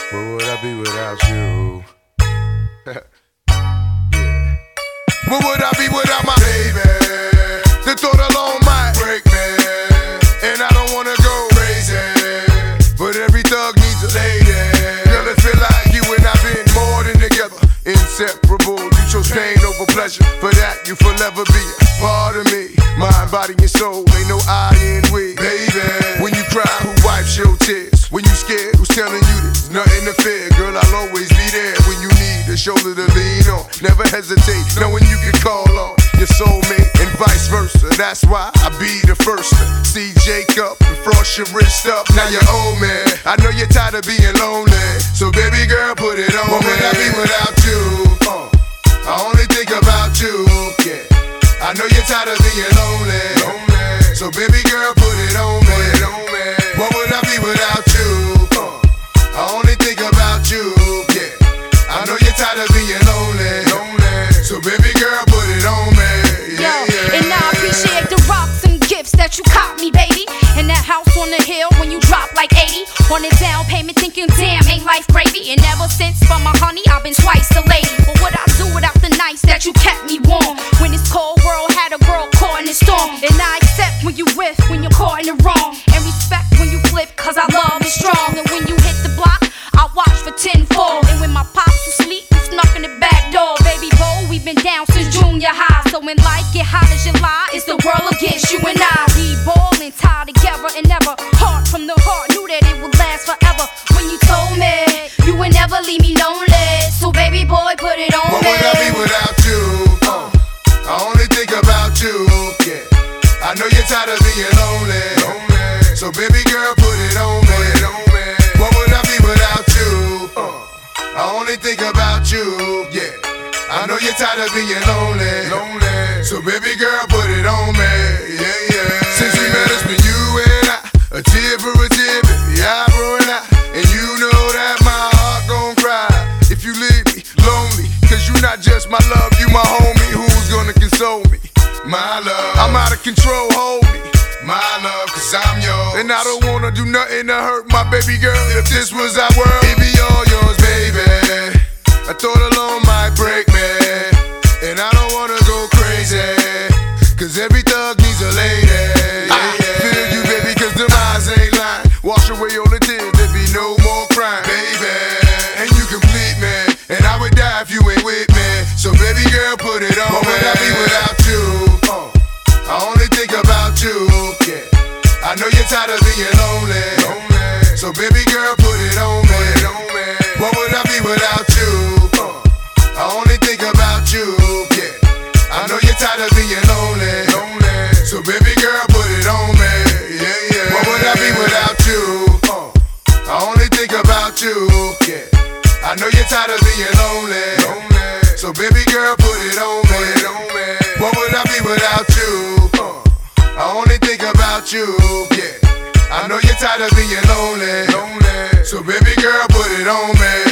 Where would I be without you? Yeah. Where would I be without my baby? The thought alone might break me, and I don't wanna go crazy, but every thug needs a lady. Girl, it feel like you and I been more than together, inseparable. You chose pain over pleasure, for that you forever be a part of me. Mind, body, and soul, ain't no I in we. Baby, when you cry, who wipes your tears? When you scared, who's telling you there's nothing to fear? Girl, I'll always be there when you need a shoulder to lean on. Never hesitate, knowing you can call on your soulmate and vice versa. That's why I be the first to see Jacob and frost your wrist up. Now you're old man, I know you're tired of being lonely, so baby girl, put it on. What would I be without you? I only think about you. Yeah, I know you're tired of being lonely, so baby girl, put it on me. What would I be without you? I only think about you. Yeah, I know you're tired of being lonely, so baby girl, put it on me. Yeah, yo, and I appreciate the rocks and gifts that you caught me, baby. And that house on the hill when you drop like 80 on a down payment, thinking damn, ain't life gravy? And ever since for my honey, I've been twice the lady. But what I do without the nights that you kept me warm when this cold world had a girl caught in the storm? And I accept when you riff, when you're caught in the wrong, and respect when you flip, cause our love is strong. And when you hit the block, I watch for 10 fall. And when my pops was asleep, you snuck in the back door. Baby boy, we've been down since junior high, so when life get hot as July, it's the world against you and I. We ballin', tied together and never heart from the heart, knew that it would last forever. When you told me you would never leave me lonely, so baby boy, put it on what me. What would I be without you? I only think about you. Yeah, I know you're tired of being lonely, so baby girl, put it on me. What would I be without you? I only think about you. Yeah, I know you're tired of being lonely, so baby girl, put it on me. Yeah. Since we met, it's been you and I, a tear for a tear, baby, eyebrow and I. And you know that my heart gon' cry if you leave me lonely, cause you not just my love, you my homie. Who's gonna console me? My love, I'm out of control, hold me. My love, cause I'm yours, and I don't wanna do nothing to hurt my baby girl. If this was our world, it'd be all yours, baby. I thought alone might break me, and I don't wanna go crazy, cause every thug needs a lady. Feel you, baby, cause them eyes ain't lying. Wash away all the tears, there be no more crying, baby. And you complete me, and I would die if you ain't with me, so baby girl, put it on. What would I be without you? I only think about you. Yeah, I know you're tired of being lonely, so baby girl, put it on me. What would I be without you? I only think about you. Yeah, I know you're tired of being lonely, so baby girl, put it on me. Yeah. What would I be without you? I only think about you. Yeah, I know you're tired of being lonely, so baby girl, put it on me. What would I be without you? I only think about you. Yeah, I know you're tired of being lonely, so baby girl, put it on me.